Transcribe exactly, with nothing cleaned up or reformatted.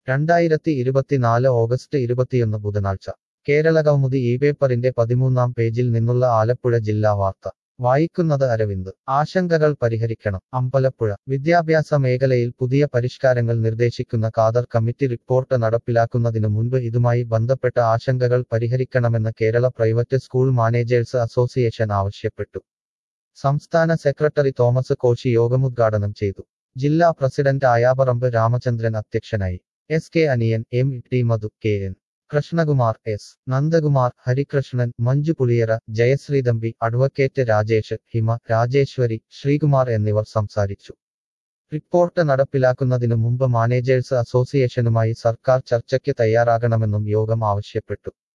രണ്ടായിരത്തി ഇരുപത്തിനാല് ഓഗസ്റ്റ് ഇരുപത്തിയൊന്ന് ബുധനാഴ്ച കേരളകൗമുദി ഈ പേപ്പറിന്റെ പതിമൂന്നാം പേജിൽ നിന്നുള്ള ആലപ്പുഴ ജില്ലാ വാർത്ത വായിക്കുന്നത് അരവിന്ദ് ആശങ്കകൾ പരിഹരിക്കണം അമ്പലപ്പുഴ വിദ്യാഭ്യാസ മേഖലയിൽ പുതിയ പരിഷ്കാരങ്ങൾ നിർദ്ദേശിക്കുന്ന ഖാദർ കമ്മിറ്റി റിപ്പോർട്ട് നടപ്പിലാക്കുന്നതിനു മുൻപ് ഇതുമായി ബന്ധപ്പെട്ട ആശങ്കകൾ പരിഹരിക്കണമെന്ന് Kerala private school managers association ആവശ്യപ്പെട്ടു. സംസ്ഥാന സെക്രട്ടറി തോമസ് കോശി യോഗമുദ്ഘാടനം ചെയ്തു. ജില്ലാ പ്രസിഡന്റ് ആയാപറമ്പ് രാമചന്ദ്രൻ അധ്യക്ഷനായി. S K Aniyan, M T Madhu, K N Krishnakumar, S Nandakumar, Harikrishnan, Manju Puliyara, Jayasreethampi, advocate Rajesh, Hima, Rajeswari, Sreekumar എന്നിവർ സംസാരിച്ചു. റിപ്പോർട്ട് നടപ്പിലാക്കുന്നതിനു മുമ്പ് മാനേജേഴ്സ് അസോസിയേഷനുമായി സർക്കാർ ചർച്ചയ്ക്ക് തയ്യാറാകണമെന്നും യോഗം ആവശ്യപ്പെട്ടു.